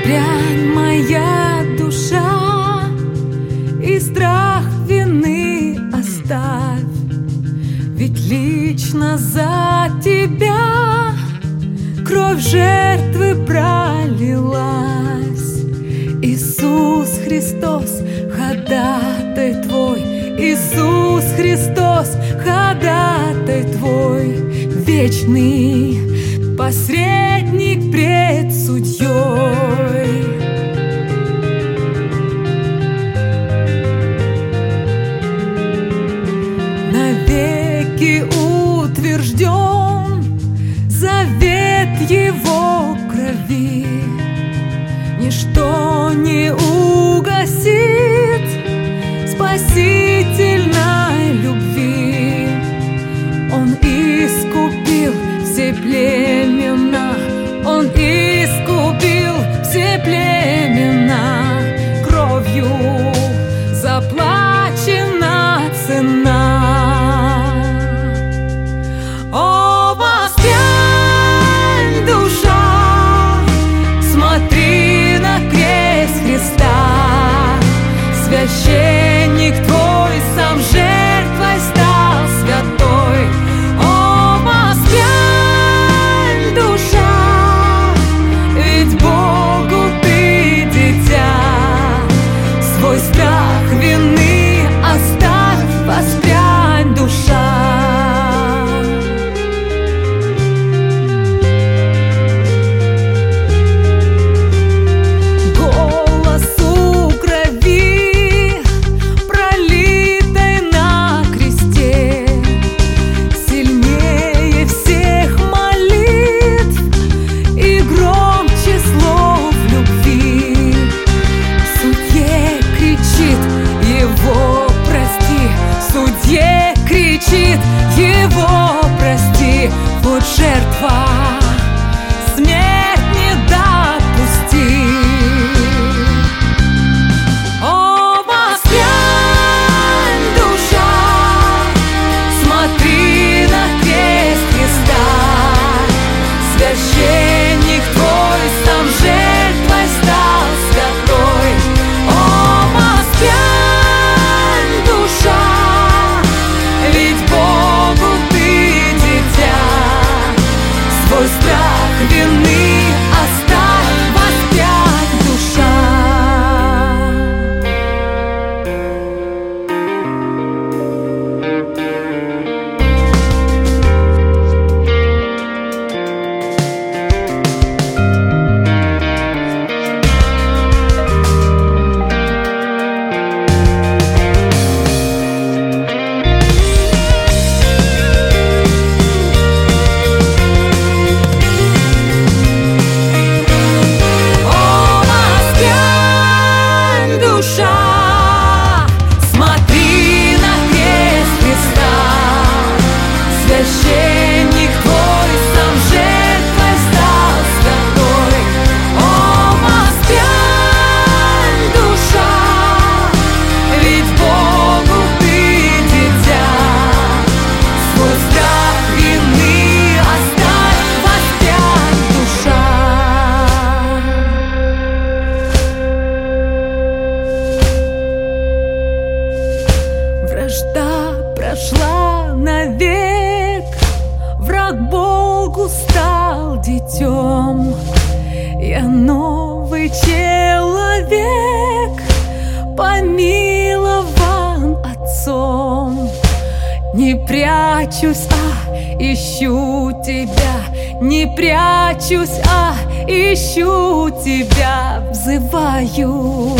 Воспрянь, моя душа, и страх вины оставь, ведь лично за тебя кровь жертвы пролилась. Иисус Христос, ходатай Твой, Иисус Христос, ходатай Твой, вечный посредник пред судьей. Навеки утвержден завет Его крови, ничто не угасит спасительной любви. Он искупил все племена, Он искупил все племена, кровью заплачена цена. О, воспрянь, душа, смотри на крест Христа, священник Твой сам жертвой стал святой. О, воспрянь, душа, ведь Богу ты дитя, свой страх вины оставь, воспрянь, душа. Его прости, вот жертва, смерть не допусти. О, воспрянь, душа, смотри на крест Христа, священник Твой сам жертвой стал святой. О, воспрянь, душа, ведь Богу ты дитя, свой страх вины оставь, воспрянь, душа. Священник Твой сам жертвой стал святой. О, воспрянь, душа, ведь Богу ты дитя, свой страх вины оставь, воспрянь, душа. Вражда прошла навек, враг Богу стал детем. Я новый человек, помилован Отцом. Не прячусь, ищу Тебя, не прячусь, ищу Тебя, взываю.